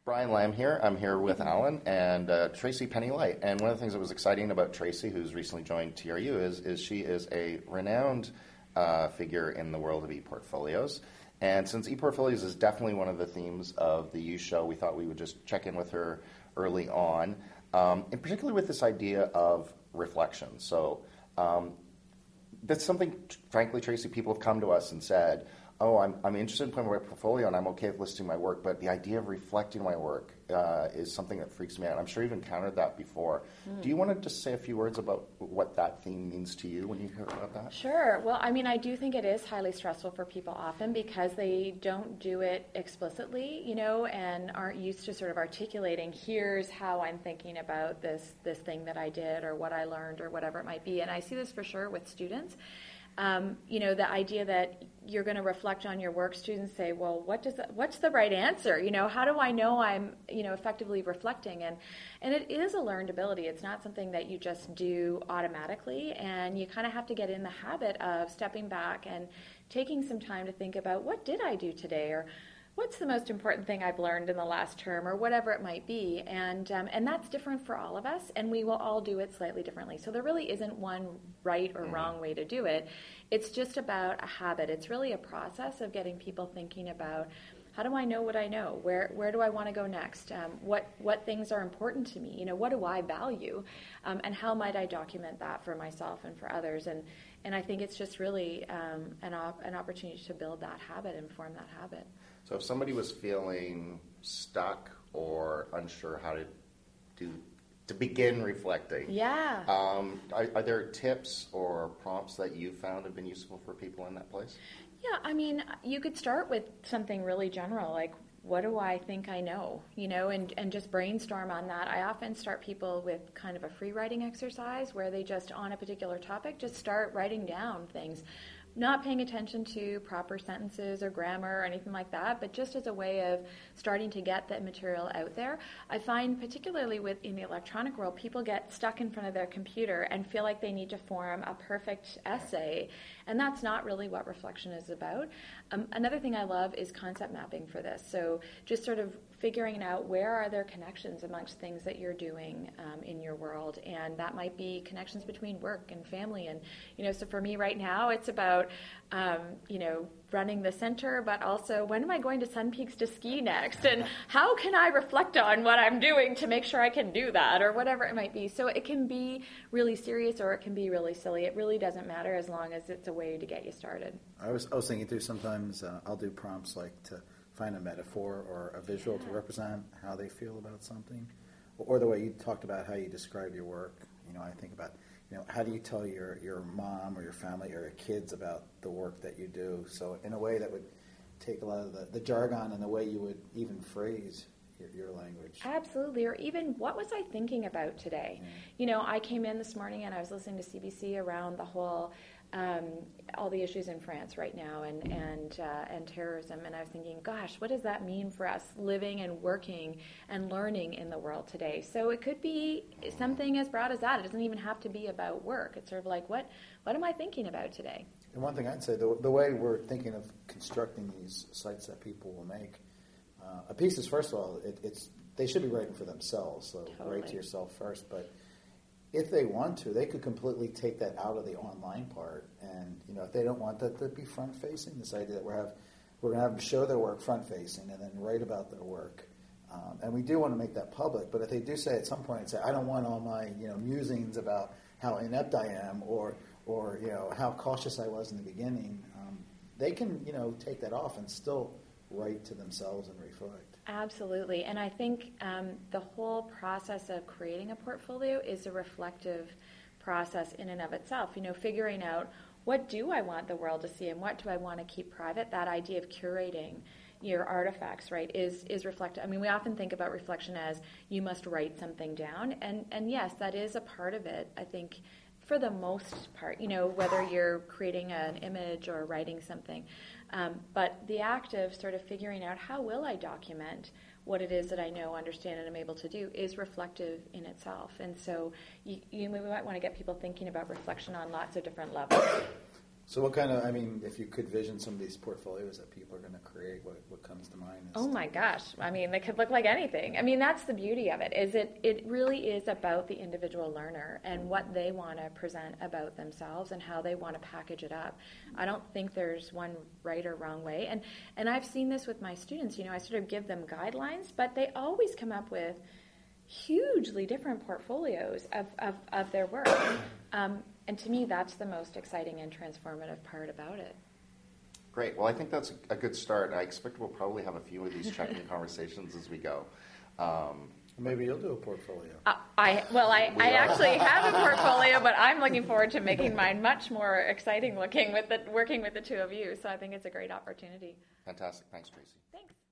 Brian Lamb here. I'm here with Alan and Tracy Penny-Light. And one of the things that was exciting about Tracy, who's recently joined TRU, is she is a renowned figure in the world of e-portfolios. And since e-portfolios is definitely one of the themes of the U show, we thought we would just check in with her early on, and particularly with this idea of reflection. So that's something, frankly, Tracy, people have come to us and said, oh, I'm interested in putting my portfolio and I'm okay with listing my work, but the idea of reflecting my work is something that freaks me out. I'm sure you've encountered that before. Do you want to just say a few words about what that theme means to you when you hear about that? Sure. Well, I mean, I do think it is highly stressful for people often because they don't do it explicitly, and aren't used to sort of articulating, here's how I'm thinking about this thing that I did or what I learned or whatever it might be. And I see this for sure with students. The idea that you're going to reflect on your work, students say, well, what's the right answer? How do I know I'm, effectively reflecting? And it is a learned ability. It's not something that you just do automatically. And you kind of have to get in the habit of stepping back and taking some time to think about what did I do today? Or what's the most important thing I've learned in the last term, or whatever it might be, and that's different for all of us, and we will all do it slightly differently. So there really isn't one right or wrong way to do it. It's just about a habit. It's really a process of getting people thinking about, how do I know what I know? Where do I want to go next? What things are important to me? What do I value? And how might I document that for myself and for others? And I think it's just really an opportunity to build that habit and form that habit. So if somebody was feeling stuck or unsure how to begin reflecting, are there tips or prompts that you found have been useful for people in that place? Yeah, I mean, you could start with something really general, like, what do I think I know, and just brainstorm on that. I often start people with kind of a free writing exercise where they just, on a particular topic, just start writing down things. Not paying attention to proper sentences or grammar or anything like that, but just as a way of starting to get that material out there. I find particularly in the electronic world, people get stuck in front of their computer and feel like they need to form a perfect essay, and that's not really what reflection is about. Another thing I love is concept mapping for this. So just sort of figuring out where are there connections amongst things that you're doing in your world, and that might be connections between work and family. And so for me right now, it's about running the center, but also when am I going to Sun Peaks to ski next, and how can I reflect on what I'm doing to make sure I can do that, or whatever it might be. So it can be really serious or it can be really silly. It really doesn't matter as long as it's a way to get you started. I was thinking through, sometimes I'll do prompts like to find a metaphor or a visual to represent how they feel about something, or the way you talked about how you describe your work. I think about, how do you tell your mom or your family or your kids about the work that you do? So in a way that would take a lot of the jargon and the way you would even phrase your language. Absolutely. Or even, what was I thinking about today? I came in this morning and I was listening to CBC around the whole all the issues in France right now and terrorism, and I was thinking, gosh, what does that mean for us living and working and learning in the world today? So it could be something as broad as that. It doesn't even have to be about work. It's sort of like, what am I thinking about today? And one thing I'd say, the way we're thinking of constructing these sites that people will make, a piece is, first of all, they should be writing for themselves, so Totally. Write to yourself first, but if they want to, they could completely take that out of the online part, and if they don't want that to be front-facing, this idea that we're going to have them show their work front-facing and then write about their work, and we do want to make that public. But if they do say at some point, I don't want all my musings about how inept I am or how cautious I was in the beginning, they can take that off and still write to themselves and reflect. Absolutely. And I think the whole process of creating a portfolio is a reflective process in and of itself. Figuring out, what do I want the world to see and what do I want to keep private? That idea of curating your artifacts, right, is reflective. I mean, we often think about reflection as you must write something down. And yes, that is a part of it, I think, for the most part, whether you're creating an image or writing something. But the act of sort of figuring out, how will I document what it is that I know, understand, and am able to do is reflective in itself. And so we might want to get people thinking about reflection on lots of different levels. So what kind of, I mean, if you could vision some of these portfolios that people are going to create, what comes to mind? Oh my gosh. I mean, they could look like anything. I mean, that's the beauty of it, is it really is about the individual learner and what they want to present about themselves and how they want to package it up. I don't think there's one right or wrong way. And I've seen this with my students. You know, I sort of give them guidelines, but they always come up with hugely different portfolios of their work. And to me, that's the most exciting and transformative part about it. Great. Well, I think that's a good start. I expect we'll probably have a few of these check-in conversations as we go. Maybe you'll do a portfolio. I actually have a portfolio, but I'm looking forward to making mine much more exciting looking working with the two of you. So I think it's a great opportunity. Fantastic. Thanks, Tracy. Thanks.